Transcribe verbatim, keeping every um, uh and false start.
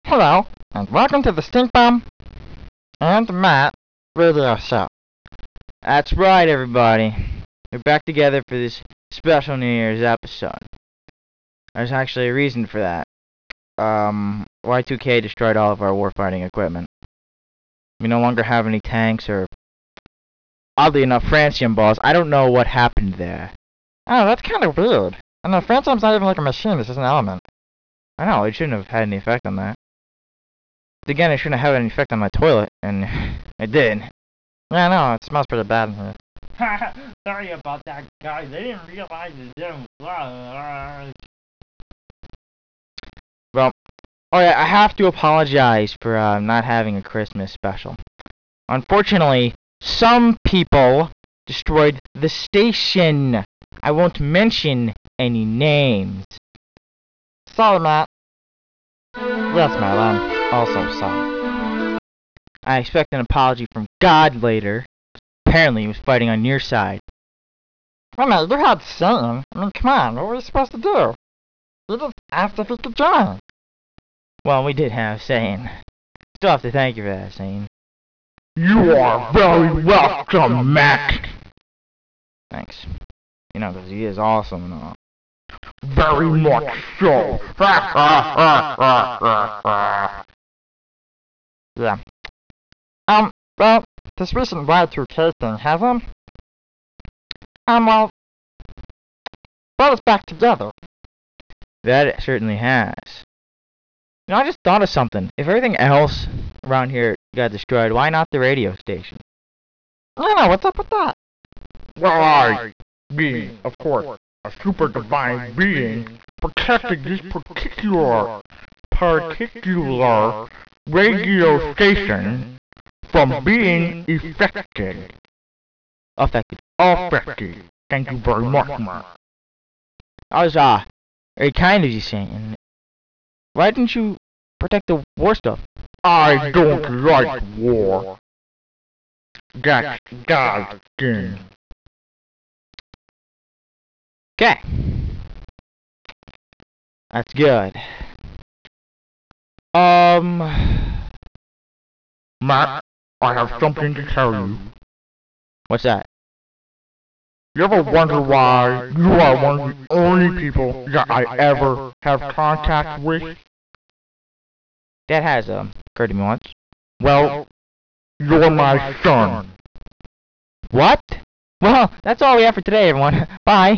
Hello, and welcome to the Stink Bomb and Matt Radio Show. That's right, everybody. We're back together for this special New Year's episode. There's actually a reason for that. Um, Y two K destroyed all of our warfighting equipment. We no longer have any tanks or, oddly enough, francium balls. I don't know what happened there. Oh, that's kind of weird. I know, francium's not even like a machine, it's just an element. I know, it shouldn't have had any effect on that. Again, it shouldn't have had any effect on my toilet, and it did. Yeah, I know, it smells pretty bad in here. Sorry about that, guys. I didn't realize it didn't flush. Well, oh yeah, I have to apologize for uh, not having a Christmas special. Unfortunately, some people destroyed the station. I won't mention any names. Sorry, Matt. Yes, Matt, I'm also sorry. I expect an apology from God later. Apparently, he was fighting on your side. Well, Matt, you had Satan. I mean, come on, what were we supposed to do? You just asked if he could join. Well, we did have Satan. Still have to thank you for that, Satan. You are very welcome, Mac. Thanks. You know, because he is awesome and all. Very much so. Yeah. Um, well, this recent Y two K thing has, um, um, well, brought us back together. That it certainly has. You know, I just thought of something. If everything else around here got destroyed, why not the radio station? I don't know, what's up with that? Well, I, being, of course, a super divine being, protected this particular, particular radio station from being affected. Affected. Affected. Thank you very much, Matt. I was, uh, very kind of you saying. Why didn't you protect the war stuff? I don't like war. That's God's thing. Okay. That's good. Um, Matt, I have something to tell you. what's that? You ever wonder why you are one of the only people that I ever have contact with? That has, um, occurred to me once. Well, you're my son. What? Well, that's all we have for today, everyone. Bye.